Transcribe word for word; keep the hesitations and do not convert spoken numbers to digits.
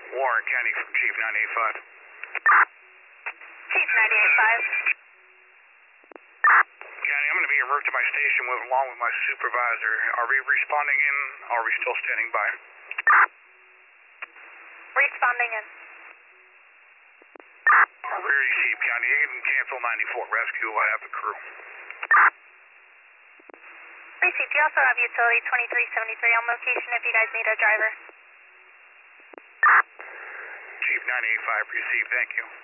Warren County from Chief nine eight five. Chief nine eight five. County, I'm going to be en route to my station with, along with my supervisor. Are we responding in? Or are we still standing by? Responding in. We received, County. You can cancel ninety-four rescue. I have the crew. Received. You also have utility twenty-three seventy-three on location if you guys need a driver. Chief nine eight five received. Thank you.